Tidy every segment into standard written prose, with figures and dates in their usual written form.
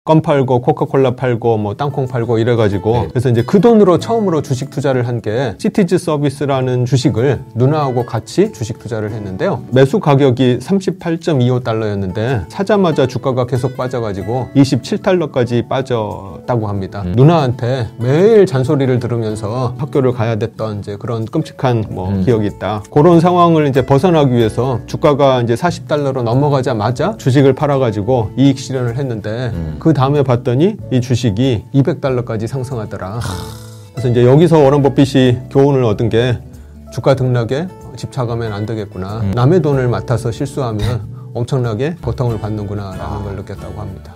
껌 팔고 코카콜라 팔고 뭐 땅콩 팔고 이래가지고 그래서 이제 그 돈으로 처음으로 주식 투자를 한 게 시티즈 서비스라는 주식을 누나하고 같이 주식 투자를 했는데요. 매수 가격이 38.25달러였는데 사자마자 주가가 계속 빠져가지고 27달러까지 빠졌다고 합니다. 누나한테 매일 잔소리를 들으면서 학교를 가야 됐던 이제 그런 끔찍한 기억이 있다. 그런 상황을 이제 벗어나기 위해서 주가가 이제 40달러로 넘어가자마자 주식을 팔아가지고 이익 실현을 했는데 그 다음에 봤더니 이 주식이 200달러까지 상승하더라. 그래서 이제 여기서 워런 버핏이 교훈을 얻은 게 주가 등락에 집착하면 안 되겠구나. 남의 돈을 맡아서 실수하면 엄청나게 고통을 받는구나라는 걸 느꼈다고 합니다.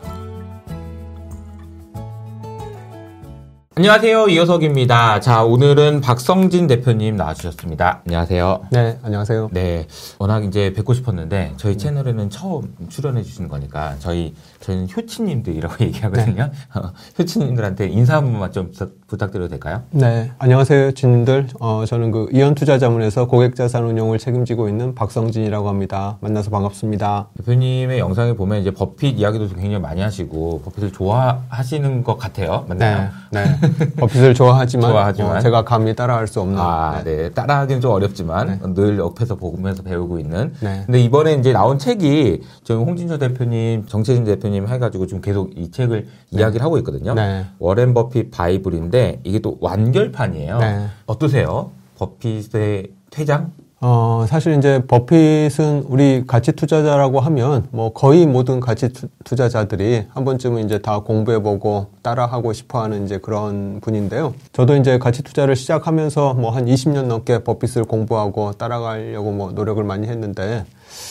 안녕하세요. 이효석입니다. 자, 오늘은 박성진 대표님 나와주셨습니다. 안녕하세요. 네, 안녕하세요. 네, 워낙 이제 뵙고 싶었는데 저희 채널에는 처음 출연해 주신 거니까 저희는 효치님들이라고 얘기하거든요. 네. 효치님들한테 인사 한 번만 좀 부탁드려도 될까요? 네, 안녕하세요, 진님들. 저는 그 이현투자자문에서 고객자산운용을 책임지고 있는 박성진이라고 합니다. 만나서 반갑습니다. 대표님의 영상에 보면 이제 버핏 이야기도 굉장히 많이 하시고 버핏을 좋아하시는 것 같아요. 맞나요? 네. 버핏을 좋아하지만 제가 감히 따라할 수 없는. 네. 따라하기는 좀 어렵지만 늘 옆에서 보면서 배우고 있는. 네. 근데 이번에 이제 나온 책이 저희 홍진표 대표님, 정채진 대표님 해가지고 좀 계속 이 책을 이야기를 하고 있거든요. 네. 워렌 버핏 바이블인데 이게 또 완결판이에요. 네. 어떠세요? 버핏의 퇴장? 사실 이제 버핏은 우리 가치 투자자라고 하면 거의 모든 가치 투자자들이 한 번쯤은 이제 다 공부해보고 따라하고 싶어 하는 이제 그런 분인데요. 저도 이제 가치 투자를 시작하면서 한 20년 넘게 버핏을 공부하고 따라가려고 노력을 많이 했는데,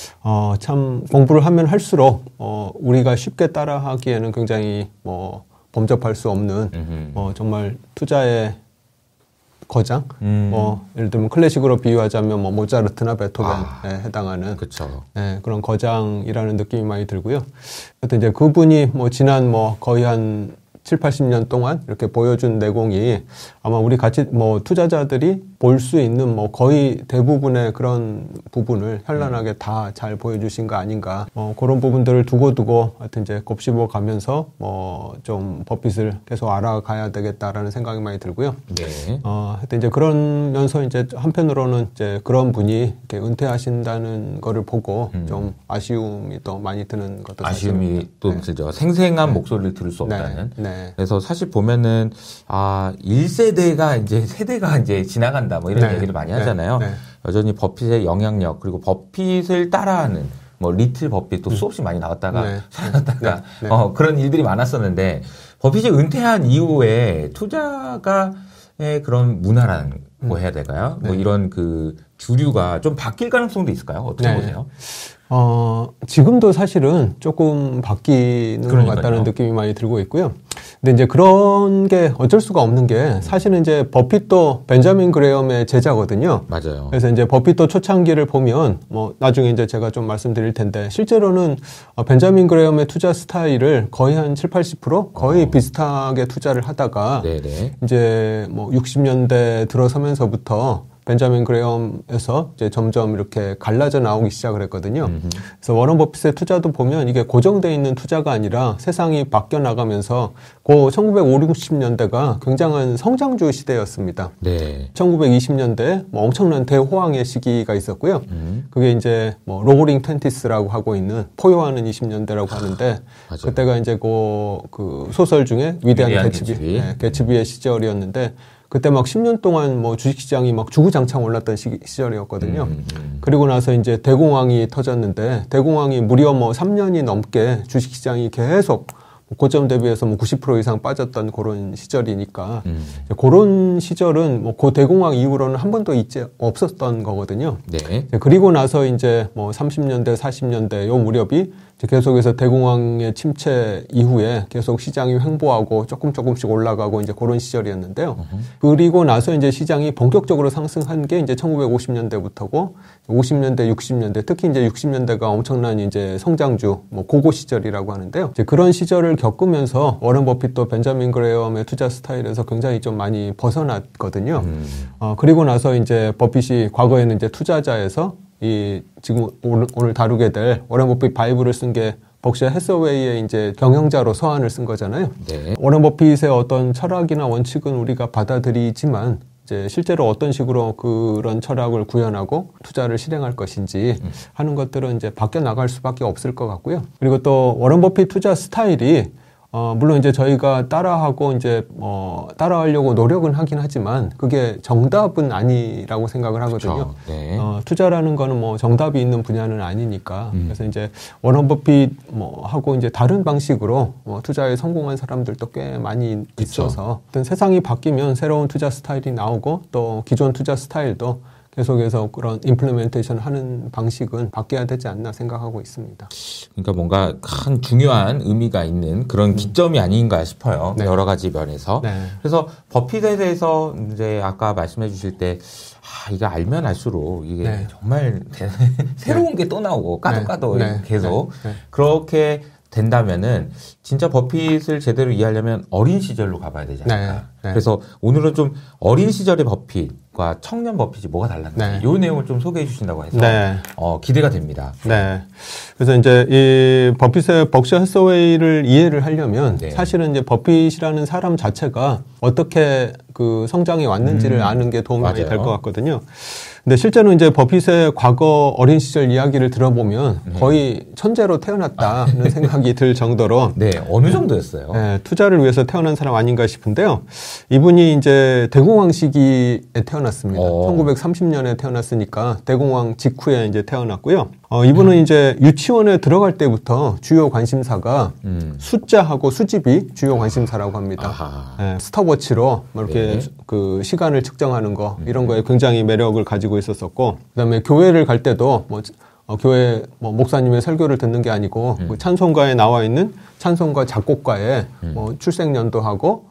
참 공부를 하면 할수록, 우리가 쉽게 따라하기에는 굉장히 범접할 수 없는, 정말 투자의 거장? 예를 들면 클래식으로 비유하자면 모차르트나 베토벤에 해당하는 그런 거장이라는 느낌이 많이 들고요. 하여튼 이제 그분이 지난 거의 한 7, 80년 동안 이렇게 보여준 내공이 아마 우리 같이 투자자들이 볼 수 있는 거의 대부분의 그런 부분을 현란하게 다 잘 보여주신 거 아닌가. 그런 부분들을 두고두고 하여튼 이제 곱씹어 가면서 좀 버핏을 계속 알아가야 되겠다라는 생각이 많이 들고요. 네. 하여튼 이제 그러면서 이제 한편으로는 이제 그런 분이 이렇게 은퇴하신다는 거를 보고 좀 아쉬움이 또 많이 드는 것도 아쉬움이 또 들죠. 생생한 목소리를 들을 수 없다는. 네. 그래서 사실 보면은 1세대가 이제 세대가 이제 지나간다 이런 얘기를 많이 하잖아요. 여전히 버핏의 영향력 그리고 버핏을 따라하는 리틀 버핏도 수없이 많이 나왔다가 사라졌다가 그런 일들이 많았었는데 버핏이 은퇴한 이후에 투자가의 그런 문화라고 해야 될까요? 이런 그 주류가 좀 바뀔 가능성도 있을까요? 어떻게 보세요? 지금도 사실은 조금 바뀌는 것 같다는 느낌이 많이 들고 있고요. 근데 이제 그런 게 어쩔 수가 없는 게 사실은 이제 버핏도 벤자민 그레엄의 제자거든요. 맞아요. 그래서 이제 버핏도 초창기를 보면 나중에 이제 제가 좀 말씀드릴 텐데 실제로는 벤자민 그레엄의 투자 스타일을 거의 한 7, 80% 거의 비슷하게 투자를 하다가 이제 60년대 들어서면서부터 벤자민 그레엄에서 이제 점점 이렇게 갈라져 나오기 시작을 했거든요. 그래서 워런 버핏의 투자도 보면 이게 고정되어 있는 투자가 아니라 세상이 바뀌어 나가면서 그 1950, 60년대가 굉장한 성장주 시대였습니다. 1920년대에 엄청난 대호황의 시기가 있었고요. 그게 이제 로어링 트웬티스라고 하고 있는 포효하는 20년대라고 하는데 그때가 이제 그 소설 중에 위대한 개츠비의 시절이었는데 그때 막 10년 동안 주식시장이 막 주구장창 올랐던 시절이었거든요. 그리고 나서 이제 대공황이 터졌는데 대공황이 무려 3년이 넘게 주식시장이 계속 고점 대비해서 90% 이상 빠졌던 그런 시절이니까 그런 시절은 그 대공황 이후로는 한 번도 없었던 거거든요. 그리고 나서 이제 30년대, 40년대 요 무렵이 계속해서 대공황의 침체 이후에 계속 시장이 횡보하고 조금씩 올라가고 이제 그런 시절이었는데요. 그리고 나서 이제 시장이 본격적으로 상승한 게 이제 1950년대부터고 50년대, 60년대, 특히 이제 60년대가 엄청난 이제 성장주, 고고 시절이라고 하는데요. 이제 그런 시절을 겪으면서 워런 버핏도 벤자민 그레엄의 투자 스타일에서 굉장히 좀 많이 벗어났거든요. 그리고 나서 이제 버핏이 과거에는 이제 투자자에서 지금 오늘 다루게 될 워런 버핏 바이블을 쓴 게 벅시어 해서웨이의 이제 경영자로 서한을 쓴 거잖아요. 네. 워런 버핏의 어떤 철학이나 원칙은 우리가 받아들이지만 이제 실제로 어떤 식으로 그런 철학을 구현하고 투자를 실행할 것인지 하는 것들은 이제 바뀌어 나갈 수밖에 없을 것 같고요. 그리고 또 워런 버핏 투자 스타일이 물론 이제 저희가 따라하고 이제 따라하려고 노력은 하긴 하지만 그게 정답은 아니라고 생각을 하거든요. 네. 투자라는 거는 뭐 정답이 있는 분야는 아니니까. 그래서 이제 워런 버핏 하고 이제 다른 방식으로 투자에 성공한 사람들도 꽤 많이 있어서 어떤 세상이 바뀌면 새로운 투자 스타일이 나오고 또 기존 투자 스타일도 계속해서 그런 임플리멘테이션 하는 방식은 바뀌어야 되지 않나 생각하고 있습니다. 그러니까 뭔가 큰 중요한 의미가 있는 그런 기점이 아닌가 싶어요. 네. 여러 가지 면에서. 네. 그래서 버핏에 대해서 이제 아까 말씀해 주실 때 이거 알면 알수록 이게 네. 정말 새로운 게 또 나오고 까도 네. 계속 그렇게 된다면은 진짜 버핏을 제대로 이해하려면 어린 시절로 가봐야 되지 않을까. 네. 그래서 오늘은 좀 어린 시절의 버핏과 청년 버핏이 뭐가 달랐는지 이 내용을 좀 소개해 주신다고 해서 기대가 됩니다. 네. 그래서 이제 이 버핏의 벅시어 해서웨이를 이해를 하려면 사실은 이제 버핏이라는 사람 자체가 어떻게 그 성장해 왔는지를 아는 게 도움이 많이 될 것 같거든요. 근데 실제로 이제 버핏의 과거 어린 시절 이야기를 들어보면 거의 천재로 태어났다는 생각이 들 정도로 어느 정도였어요? 네, 투자를 위해서 태어난 사람 아닌가 싶은데요. 이분이 이제 대공황 시기에 태어났습니다. 1930년에 태어났으니까 대공황 직후에 이제 태어났고요. 이분은 이제 유치원에 들어갈 때부터 주요 관심사가 숫자하고 수집이 주요 관심사라고 합니다. 네, 스톱워치로 이렇게 그 시간을 측정하는 거 이런 거에 굉장히 매력을 가지고 있었었고, 그다음에 교회를 갈 때도 교회 목사님의 설교를 듣는 게 아니고 찬송가에 나와 있는 찬송가 작곡가의 출생 연도하고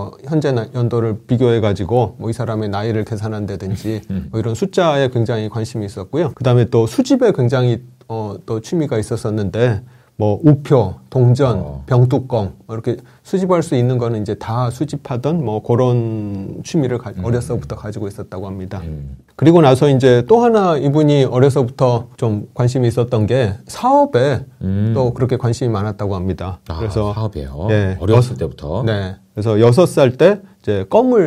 현재 연도를 비교해 가지고 이 사람의 나이를 계산한다든지 이런 숫자에 굉장히 관심이 있었고요. 그다음에 또 수집에 굉장히 또 취미가 있었었는데 우표, 동전, 병뚜껑 이렇게 수집할 수 있는 거는 이제 다 수집하던 그런 취미를 어려서부터 가지고 있었다고 합니다. 그리고 나서 이제 또 하나 이분이 어려서부터 좀 관심이 있었던 게 사업에 또 그렇게 관심이 많았다고 합니다. 그래서 사업이에요. 네, 어렸을 때부터. 네. 그래서 6살 때 이제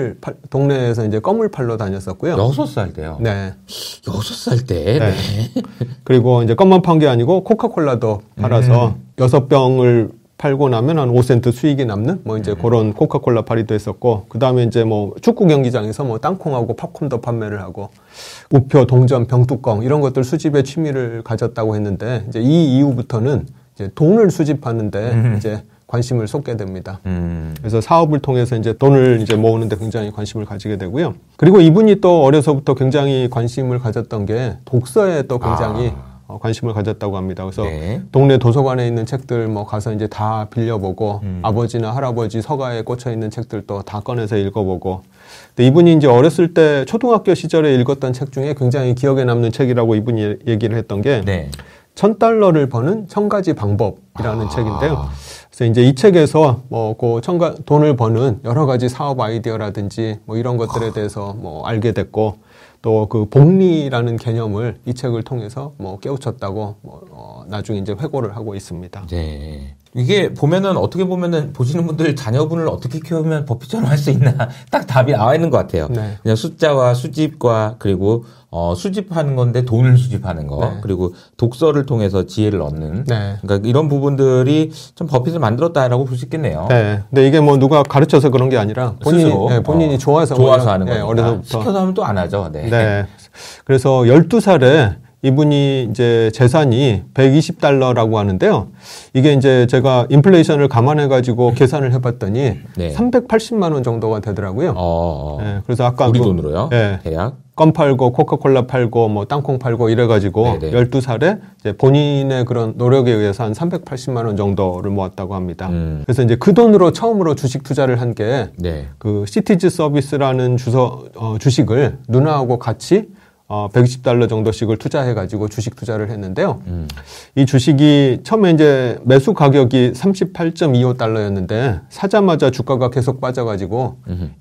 동네에서 이제 껌을 팔러 다녔었고요. 6살 때요? 네. 6살 때? 네. 그리고 이제 껌만 판 게 아니고 코카콜라도 팔아서 6병을 팔고 나면 한 5센트 수익이 남는 이제 그런 코카콜라 파리도 했었고, 그 다음에 이제 축구 경기장에서 땅콩하고 팝콘도 판매를 하고, 우표, 동전, 병뚜껑 이런 것들 수집에 취미를 가졌다고 했는데, 이제 이 이후부터는 이제 돈을 수집하는데 이제 관심을 쏟게 됩니다. 그래서 사업을 통해서 이제 돈을 이제 모으는데 굉장히 관심을 가지게 되고요. 그리고 이분이 또 어려서부터 굉장히 관심을 가졌던 게 독서에 또 굉장히 관심을 가졌다고 합니다. 그래서 동네 도서관에 있는 책들 가서 이제 다 빌려보고 아버지나 할아버지 서가에 꽂혀 있는 책들도 다 꺼내서 읽어보고. 근데 이분이 이제 어렸을 때 초등학교 시절에 읽었던 책 중에 굉장히 기억에 남는 책이라고 이분이 얘기를 했던 게 $1,000를 버는 1000가지 방법이라는 책인데요. 그래서 이제 이 책에서 돈을 버는 여러 가지 사업 아이디어라든지 이런 것들에 대해서 알게 됐고, 또 그 복리라는 개념을 이 책을 통해서 깨우쳤다고 나중에 이제 회고를 하고 있습니다. 네. 이게 보면은 어떻게 보면은 보시는 분들 자녀분을 어떻게 키우면 버핏처럼 할 수 있나 딱 답이 나와 있는 것 같아요. 네. 그냥 숫자와 수집과 그리고 수집하는 건데 돈을 수집하는 거 그리고 독서를 통해서 지혜를 얻는 그러니까 이런 부분들이 좀 버핏을 만들었다라고 볼 수 있겠네요. 네. 근데 이게 누가 가르쳐서 그런 게 아니라 본인이 좋아서 하는 거니까 어려서부터 시켜서 하면 또 안 하죠. 네. 그래서 12살에 이분이 이제 재산이 $120라고 하는데요. 이게 이제 제가 인플레이션을 감안해가지고 계산을 해봤더니 380만 원 정도가 되더라고요. 네, 그래서 아까 우리 돈으로요? 대략? 껌 팔고 코카콜라 팔고 땅콩 팔고 이래가지고 12살에 이제 본인의 그런 노력에 의해서 한 380만 원 정도를 모았다고 합니다. 그래서 이제 그 돈으로 처음으로 주식 투자를 한 게 그 시티즈 서비스라는 주식을 누나하고 같이 $120 정도씩을 투자해가지고 주식 투자를 했는데요. 이 주식이 처음에 이제 매수 가격이 $38.25였는데 사자마자 주가가 계속 빠져가지고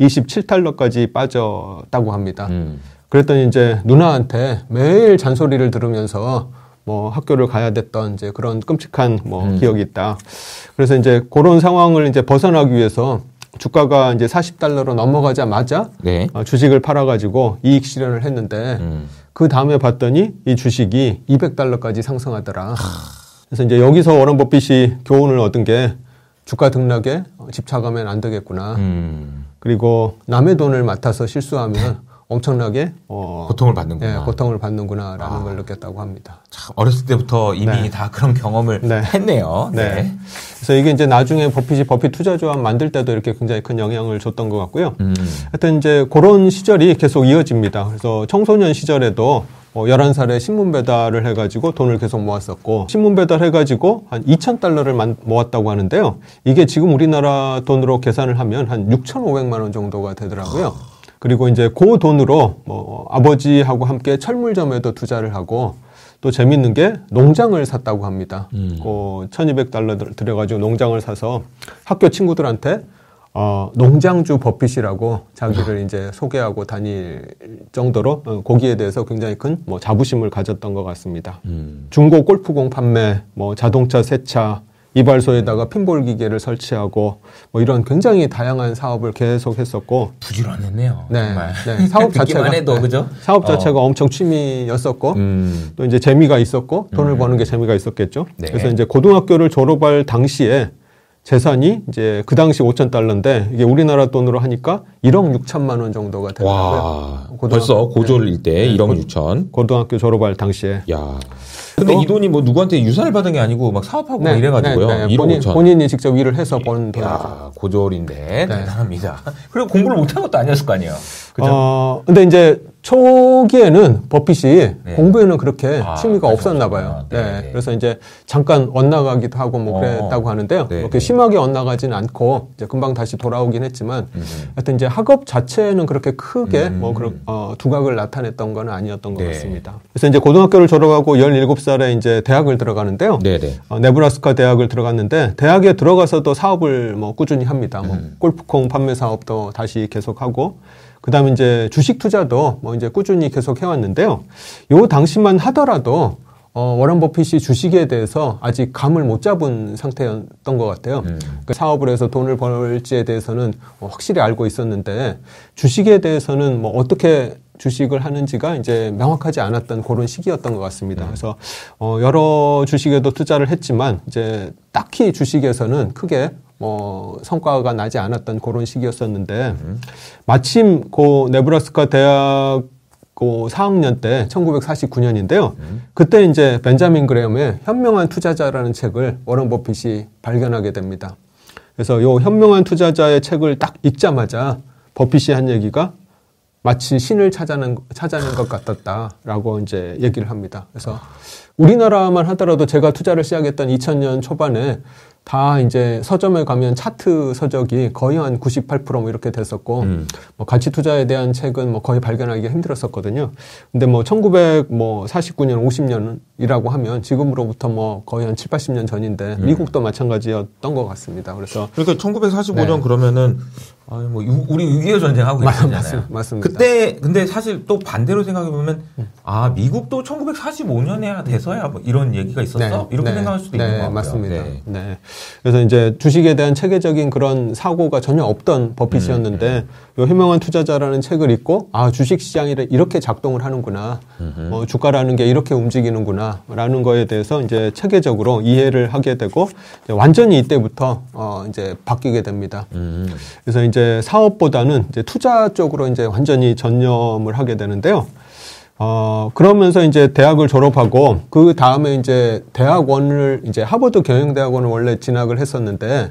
$27까지 빠졌다고 합니다. 그랬더니 이제 누나한테 매일 잔소리를 들으면서 뭐 학교를 가야 됐던 이제 그런 끔찍한 뭐 기억이 있다. 그래서 이제 그런 상황을 이제 벗어나기 위해서 주가가 이제 $40로 넘어가자마자 네. 주식을 팔아가지고 이익 실현을 했는데 그 다음에 봤더니 이 주식이 $200까지 상승하더라. 그래서 이제 여기서 워런 버핏이 교훈을 얻은 게 주가 등락에 집착하면 안 되겠구나. 그리고 남의 돈을 맡아서 실수하면 엄청나게 고통을 받는구나. 네, 고통을 받는구나라는 걸 느꼈다고 합니다. 참 어렸을 때부터 이미 네. 다 그런 경험을 네. 했네요. 네. 네. 그래서 이게 이제 나중에 버핏 투자 조합 만들 때도 이렇게 굉장히 큰 영향을 줬던 것 같고요. 하여튼 이제 그런 시절이 계속 이어집니다. 그래서 청소년 시절에도 11살에 신문 배달을 해가지고 돈을 계속 모았었고, 신문 배달 해가지고 한 $2,000를 모았다고 하는데요. 이게 지금 우리나라 돈으로 계산을 하면 한 6,500만 원 정도가 되더라고요. 그리고 이제 그 돈으로 뭐 아버지하고 함께 철물점에도 투자를 하고 또 재밌는 게 농장을 샀다고 합니다. 그 $1,200 들여가지고 농장을 사서 학교 친구들한테 농장주 버핏이라고 자기를 이제 소개하고 다닐 정도로 거기에 대해서 굉장히 큰 뭐 자부심을 가졌던 것 같습니다. 중고 골프공 판매, 뭐 자동차 세차, 이발소에다가 핀볼 기계를 설치하고 뭐 이런 굉장히 다양한 사업을 계속 했었고 부지런했네요. 네, 정말. 네, 사업 자체가 해도, 그죠? 사업 자체가 엄청 취미였었고 또 이제 재미가 있었고 돈을 버는 게 재미가 있었겠죠. 네. 그래서 이제 고등학교를 졸업할 당시에 재산이 이제 그 당시 $5,000인데 이게 우리나라 돈으로 하니까 1억 6천만 원 정도가 되더라고요. 벌써 고졸일 때 네, 1억 6천. 고등학교 졸업할 당시에. 야. 근데 이 돈이 뭐 누구한테 유산을 받은 게 아니고 막 사업하고 막 이래가지고요. 네, 1억 5천. 본인이 직접 일을 해서 번 돈이죠. 고졸인데 대단합니다. 그리고 공부를 못한 것도 아니었을 거 아니에요. 그죠? 근데 이제 초기에는 버핏이 공부에는 그렇게 취미가 없었나 봐요. 네. 그래서 이제 잠깐 엇나가기도 하고 뭐 그랬다고 하는데요. 그렇게 심하게 엇나가지는 않고 이제 금방 다시 돌아오긴 했지만 하여튼 이제 학업 자체는 그렇게 크게 뭐 그런 두각을 나타냈던 건 아니었던 것 같습니다. 그래서 이제 고등학교를 졸업하고 17살에 이제 대학을 들어가는데요. 네브라스카 대학을 들어갔는데 대학에 들어가서도 사업을 뭐 꾸준히 합니다. 뭐 골프공 판매 사업도 다시 계속하고 그 다음에 이제 주식 투자도 뭐 이제 꾸준히 계속 해왔는데요. 요 당시만 하더라도, 워런 버핏이 주식에 대해서 아직 감을 못 잡은 상태였던 것 같아요. 그 사업을 해서 돈을 벌지에 대해서는 확실히 알고 있었는데, 주식에 대해서는 뭐 어떻게 주식을 하는지가 이제 명확하지 않았던 그런 시기였던 것 같습니다. 그래서, 여러 주식에도 투자를 했지만, 이제 딱히 주식에서는 크게 성과가 나지 않았던 그런 시기였었는데, 마침 그 네브라스카 대학 그 4학년 때 1949년인데요. 그때 이제 벤자민 그레엄의 현명한 투자자라는 책을 워런 버핏이 발견하게 됩니다. 그래서 요 현명한 투자자의 책을 딱 읽자마자 버핏이 한 얘기가 마치 신을 찾아낸 것 같았다라고 이제 얘기를 합니다. 그래서 우리나라만 하더라도 제가 투자를 시작했던 2000년 초반에 다 이제 서점에 가면 차트 서적이 거의 한 98% 뭐 이렇게 됐었고, 뭐 가치 투자에 대한 책은 뭐 거의 발견하기가 힘들었었거든요. 근데 뭐 1949년, 50년이라고 하면 지금으로부터 뭐 거의 한 7, 80년 전인데 미국도 마찬가지였던 것 같습니다. 그래서. 그러니까 1945년 그러면은 뭐 우리 6.25 전쟁하고 있었잖아요. 맞습니다. 그때 근데 사실 또 반대로 생각해 보면 미국도 1945년에야 돼서야 뭐 이런 얘기가 있었어? 이렇게 생각할 수도 있는 것 같고요. 맞습니다. 네. 그래서 이제 주식에 대한 체계적인 그런 사고가 전혀 없던 버핏이었는데 요 현명한 투자자라는 책을 읽고 주식 시장이 이렇게 작동을 하는구나. 주가라는 게 이렇게 움직이는구나라는 거에 대해서 이제 체계적으로 이해를 하게 되고 완전히 이때부터 이제 바뀌게 됩니다. 그래서 이제 사업보다는 이제 투자 쪽으로 이제 완전히 전념을 하게 되는데요. 그러면서 이제 대학을 졸업하고 그 다음에 이제 대학원을 이제 하버드 경영대학원을 원래 진학을 했었는데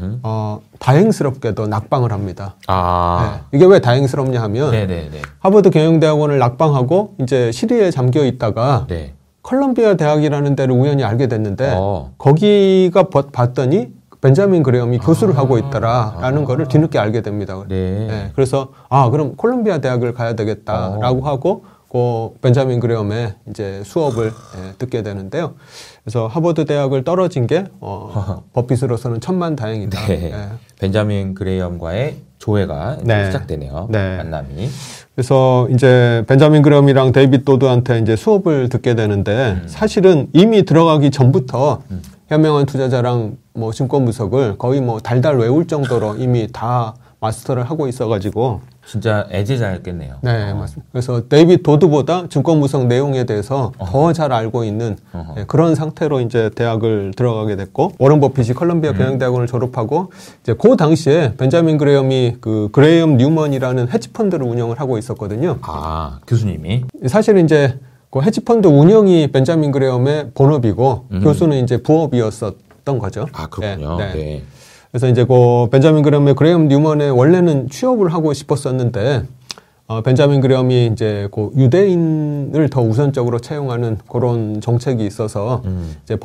다행스럽게도 낙방을 합니다. 네. 이게 왜 다행스럽냐 하면 하버드 경영대학원을 낙방하고 이제 시리에 잠겨 있다가 컬럼비아 대학이라는 데를 우연히 알게 됐는데 거기가 봤더니 벤자민 그레엄이 교수를 하고 있더라라는 거를 뒤늦게 알게 됩니다. 그래서 그럼 콜롬비아 대학을 가야 되겠다라고 하고 벤자민 그레엄의 이제 수업을 듣게 되는데요. 그래서 하버드 대학을 떨어진 게 버핏으로서는 천만다행이다. 벤자민 그레이엄과의 조회가 시작되네요. 만남이. 그래서 이제 벤자민 그레이엄이랑 데이빗 도드한테 이제 수업을 듣게 되는데 사실은 이미 들어가기 전부터 현명한 투자자랑 뭐 증권 분석을 거의 뭐 달달 외울 정도로 이미 다 마스터를 하고 있어가지고 진짜 애제자였겠네요. 네, 맞습니다. 그래서 데이빗 도드보다 증권 분석 내용에 대해서 더 잘 알고 있는 그런 상태로 이제 대학을 들어가게 됐고, 워런 버핏이 컬럼비아 경영대학원을 졸업하고 이제 그 당시에 벤자민 그레이엄이 그 그레이엄 뉴먼이라는 헤지펀드를 운영을 하고 있었거든요. 아, 교수님이? 사실 이제 그 헤지펀드 운영이 벤자민 그레이엄의 본업이고 교수는 이제 부업이었었던 거죠. 아, 그렇군요. 네. 그래서 이제 그 벤자민 그레이엄의 그레이엄 뉴먼에 원래는 취업을 하고 싶었었는데 벤자민 그레이엄이 이제 그 유대인을 더 우선적으로 채용하는 그런 정책이 있어서 이제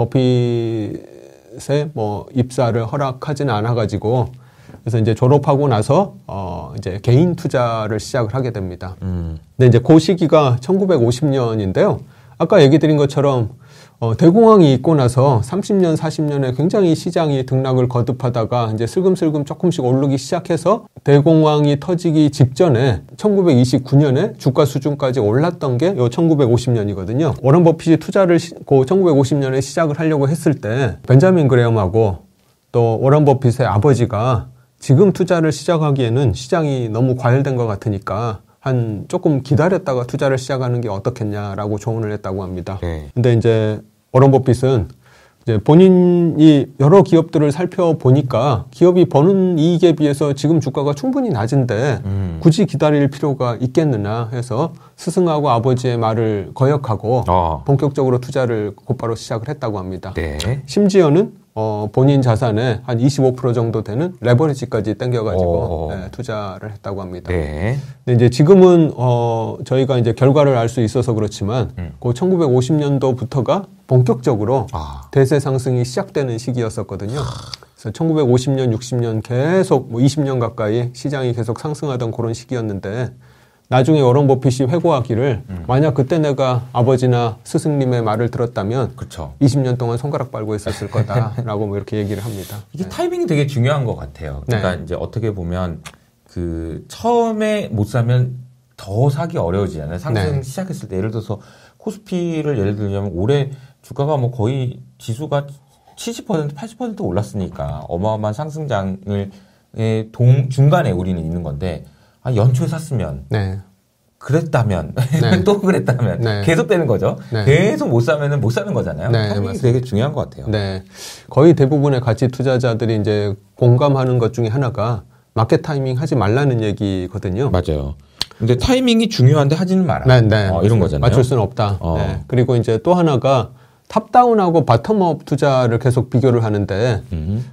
버핏의 뭐 입사를 허락하지는 않아가지고 그래서 이제 졸업하고 나서 이제 개인 투자를 시작을 하게 됩니다. 근데 이제 그 시기가 1950년인데요. 아까 얘기 드린 것처럼 대공황이 있고 나서 30년, 40년에 굉장히 시장이 등락을 거듭하다가 이제 슬금슬금 조금씩 오르기 시작해서 대공황이 터지기 직전에 1929년에 주가 수준까지 올랐던 게 요 1950년이거든요. 워런 버핏이 투자를 그 1950년에 시작을 하려고 했을 때 벤자민 그레이엄하고 또 워런 버핏의 아버지가 지금 투자를 시작하기에는 시장이 너무 과열된 것 같으니까 한 조금 기다렸다가 투자를 시작하는 게 어떻겠냐라고 조언을 했다고 합니다. 근데 이제 워런 버핏은 이제 본인이 여러 기업들을 살펴보니까 기업이 버는 이익에 비해서 지금 주가가 충분히 낮은데 굳이 기다릴 필요가 있겠느냐 해서 스승하고 아버지의 말을 거역하고 본격적으로 투자를 곧바로 시작을 했다고 합니다. 심지어는 본인 자산의 한 25% 정도 되는 레버리지까지 땡겨가지고 투자를 했다고 합니다. 근데 이제 지금은 저희가 이제 결과를 알 수 있어서 그렇지만 그 1950년도부터가 본격적으로 대세 상승이 시작되는 시기였었거든요. 그래서 1950년, 60년 계속 뭐 20년 가까이 시장이 계속 상승하던 그런 시기였는데 나중에 워런 버핏이 회고하기를 만약 그때 내가 아버지나 스승님의 말을 들었다면 20년 동안 손가락 빨고 있었을 거다라고 뭐 이렇게 얘기를 합니다. 이게 타이밍이 되게 중요한 것 같아요. 그러니까 이제 어떻게 보면 그 처음에 못 사면 더 사기 어려워지잖아요. 상승 시작했을 때 예를 들어서 코스피를 예를 들면 올해 주가가 뭐 거의 지수가 70%, 80% 올랐으니까 어마어마한 상승장을 중간에 우리는 있는 건데 연초에 샀으면 그랬다면 또 그랬다면 계속 되는 거죠. 계속 못 사면은 못 사는 거잖아요. 타이밍이 되게 중요한 것 같아요. 거의 대부분의 가치 투자자들이 이제 공감하는 것 중에 하나가 마켓 타이밍 하지 말라는 얘기거든요. 맞아요. 근데 타이밍이 중요한데 하지는 마라. 이런 거잖아요. 맞출 수는 없다. 그리고 이제 또 하나가 탑다운하고 바텀업 투자를 계속 비교를 하는데,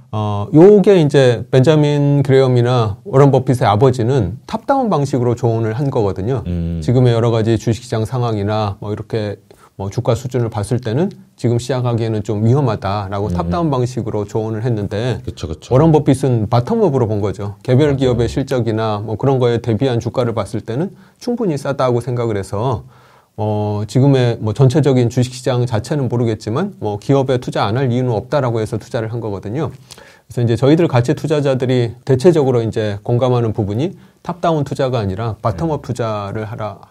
요게 이제 벤자민 그레이엄이나 워런 버핏의 아버지는 탑다운 방식으로 조언을 한 거거든요. 지금의 여러 가지 주식시장 상황이나 뭐 이렇게 뭐 주가 수준을 봤을 때는 지금 시작하기에는 좀 위험하다라고 탑다운 방식으로 조언을 했는데, 워런 버핏은 바텀업으로 본 거죠. 개별 기업의 실적이나 뭐 그런 거에 대비한 주가를 봤을 때는 충분히 싸다고 생각을 해서, 지금의 뭐 전체적인 주식시장 자체는 모르겠지만 뭐 기업에 투자 안 할 이유는 없다라고 해서 투자를 한 거거든요. 그래서 이제 저희들 가치 투자자들이 대체적으로 이제 공감하는 부분이 탑다운 투자가 아니라 바텀업 투자를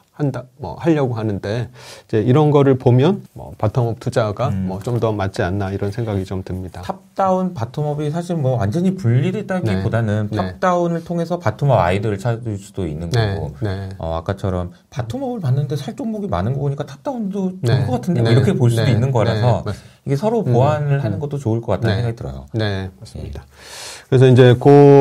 하려고 하는데 이제 이런 거를 보면 뭐 바텀업 투자가 뭐 좀 더 맞지 않나 이런 생각이 좀 듭니다. 탑다운, 바텀업이 사실 뭐 완전히 분리됐다기보다는 탑다운을 통해서 바텀업 아이들을 찾을 수도 있는 거고 아까처럼 바텀업을 봤는데 살 종목이 많은 거 보니까 탑다운도 좋을 것 같은데 뭐 이렇게 볼 수도 있는 거라서 이게 서로 보완을 하는 것도 좋을 것 같다는 생각이 들어요. 맞습니다. 그래서 이제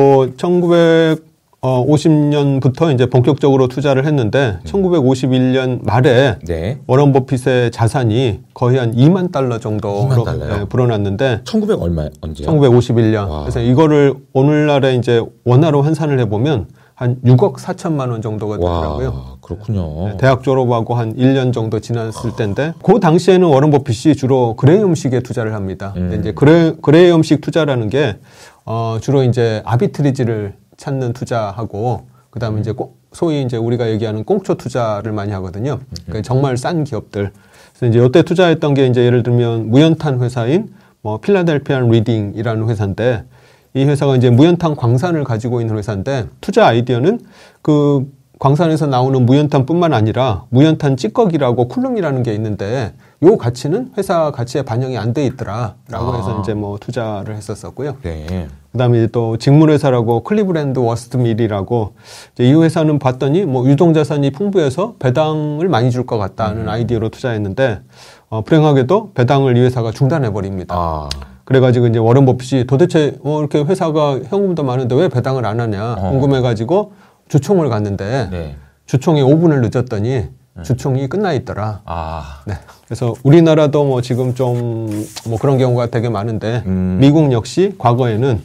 1950년부터 이제 본격적으로 투자를 했는데 1951년 말에 워런 버핏의 자산이 거의 한 2만 달러 정도로 불어났는데 1900 얼마 언제요? 1951년. 그래서 이거를 오늘날에 이제 원화로 환산을 해보면 한 6억 4천만 원 정도가 되더라고요. 그렇군요. 대학 졸업하고 한 1년 정도 지났을 때인데 그 당시에는 워런 버핏이 주로 그레이엄식에 투자를 합니다. 이제 그레이엄식 투자라는 게 주로 이제 아비트리지를 찾는 투자하고 그다음에 이제 소위 이제 우리가 얘기하는 꽁초 투자를 많이 하거든요. 그러니까 정말 싼 기업들. 그래서 이제 이때 투자했던 게 이제 예를 들면 무연탄 회사인 뭐 필라델피아 리딩이라는 회사인데 이 회사가 이제 무연탄 광산을 가지고 있는 회사인데 투자 아이디어는 그 광산에서 나오는 무연탄뿐만 아니라 무연탄 찌꺼기라고 쿨룸이라는 게 있는데 요 가치는 회사 가치에 반영이 안 돼 있더라라고 해서 이제 뭐 투자를 했었었고요. 네. 그다음에 또 직물회사라고 클리브랜드 워스트밀이라고 이 회사는 봤더니 뭐 유동자산이 풍부해서 배당을 많이 줄 것 같다는 아이디어로 투자했는데 불행하게도 배당을 이 회사가 중단해 버립니다. 그래가지고 이제 워런 버핏이 도대체 이렇게 회사가 현금도 많은데 왜 배당을 안 하냐 궁금해가지고 주총을 갔는데 네. 주총이 5분을 늦었더니 주총이 끝나 있더라. 네. 그래서 우리나라도 뭐 지금 좀 뭐 그런 경우가 되게 많은데 미국 역시 과거에는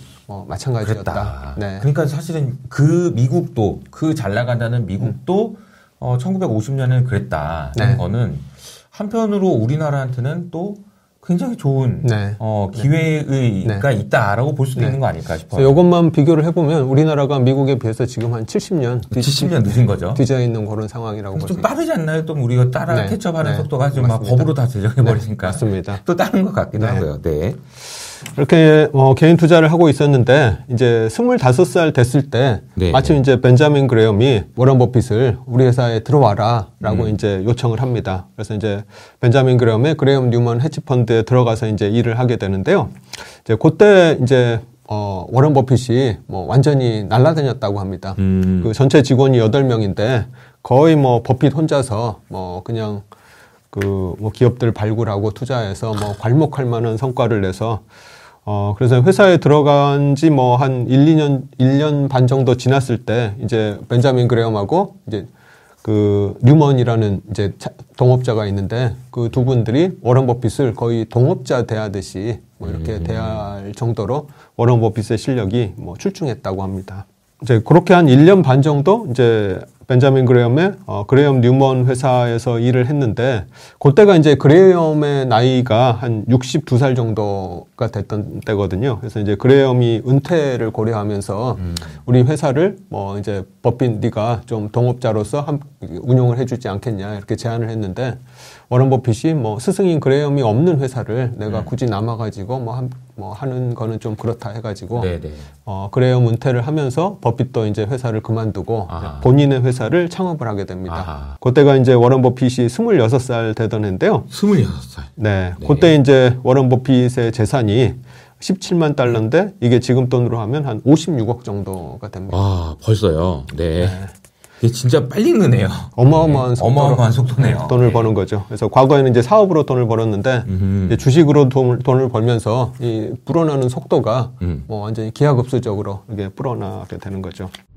마찬가지였다. 네. 그러니까 사실은 그 미국도 그 잘 나간다는 미국도 1950년에는 그랬다. 네. 거는 한편으로 우리나라한테는 또 굉장히 좋은 네. 기회가 네. 있다라고 볼 수도 네. 있는 거 아닐까 싶어요. 이것만 비교를 해보면 우리나라가 미국에 비해서 지금 한 70년 늦은 거죠. 뒤져 있는 그런 상황이라고 볼 수 좀 빠르지 않나요? 또 우리가 따라 캐쳐하는 네. 속도가 좀 막 법으로 다 제정해버리니까. 네. 맞습니다. 또 다른 것 같기도 네. 하고요. 네. 이렇게 개인 투자를 하고 있었는데 이제 25살 됐을 때 네. 마침 이제 벤자민 그레엄이 워런 버핏을 우리 회사에 들어와라라고 이제 요청을 합니다. 그래서 이제 벤자민 그레엄의 그레엄 뉴먼 헤지펀드에 들어가서 이제 일을 하게 되는데요. 이제 그때 이제 워런 버핏이 뭐 완전히 날아다녔다고 합니다. 그 전체 직원이 8명인데 거의 뭐 버핏 혼자서 뭐 그냥 뭐 기업들 발굴하고 투자해서 뭐 괄목할 만한 성과를 내서 그래서 회사에 들어간 지 뭐 한 1년 반 정도 지났을 때 이제 벤자민 그레엄하고 이제 그 뉴먼이라는 이제 동업자가 있는데 그 두 분들이 워런 버핏을 거의 동업자 대하듯이 뭐 이렇게 대할 정도로 워런 버핏의 실력이 뭐 출중했다고 합니다. 이제 그렇게 한 1년 반 정도 이제 벤자민 그레엄의 그레엄 뉴먼 회사에서 일을 했는데 그때가 이제 그레엄의 나이가 한 62살 정도가 됐던 때거든요. 그래서 이제 그레엄이 은퇴를 고려하면서 우리 회사를 뭐 이제 버핏 네가 좀 동업자로서 운영을 해주지 않겠냐 이렇게 제안을 했는데 워런 버핏이 뭐 스승인 그레엄이 없는 회사를 내가 굳이 남아가지고 뭐 하는 거는 좀 그렇다 해가지고 그레엄 은퇴를 하면서 버핏도 이제 회사를 그만두고 본인의 회사를 창업을 하게 됩니다. 그때가 이제 워런 버핏이 26살 되던 해인데요. 26살. 네. 그때 이제 워런 버핏의 재산이 17만 달러인데 이게 지금 돈으로 하면 한 56억 정도가 됩니다. 벌써요. 네. 이게 진짜 빨리 느네요. 어마어마한 속도네요. 돈을 버는 거죠. 그래서 과거에는 이제 사업으로 돈을 벌었는데 이제 주식으로 돈을 벌면서 이 불어나는 속도가 뭐 완전히 기하급수적으로 이게 불어나게 되는 거죠.